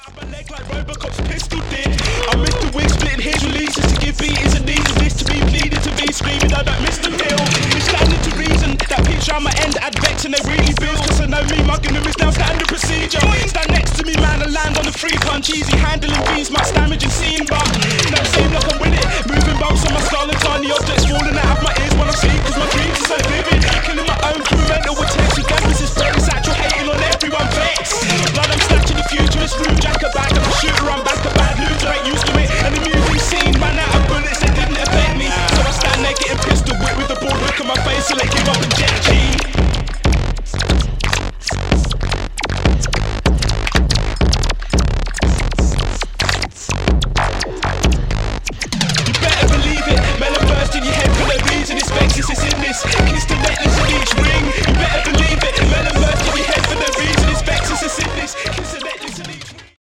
My leg like Robocop's pistol did. I missed the wig splitting his releases to give beatings and needs of this to be pleaded to be screaming. I don't miss the pill. It's standing to reason. That pitch round my end add vex and they really bills. Cause I know me mugging them is now standard procedure. Stand next to me, man, and land on the free punch. Easy handling beats, much damage and scene, but no seem like I'm with it. Moving bumps on my skull and tiny objects falling out of my ears while I sleep. Cause my dreams are so vivid.